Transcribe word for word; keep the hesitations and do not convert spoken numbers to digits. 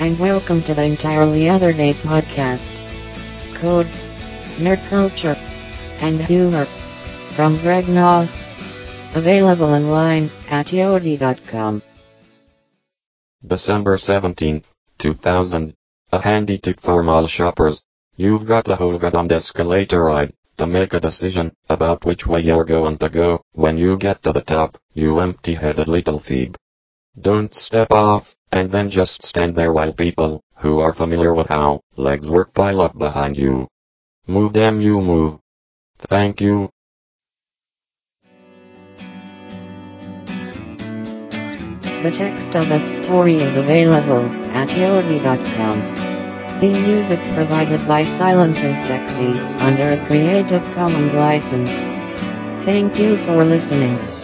and welcome to the Entirely Other Day podcast. Code, nerd culture, and humor from Greg Noss. Available online at yodi dot com. December seventeenth, two thousand. A handy tip for mall shoppers. You've got a whole goddamn escalator ride to make a decision about which way you're going to go. When you get to the top, you empty-headed little phoebe. Don't step off, and then just stand there while people, who are familiar with how legs work, pile up behind you. Move, damn you, move. Thank you. The text of the story is available at yodi dot com. Theme music provided by Silence is Sexy, under a Creative Commons license. Thank you for listening.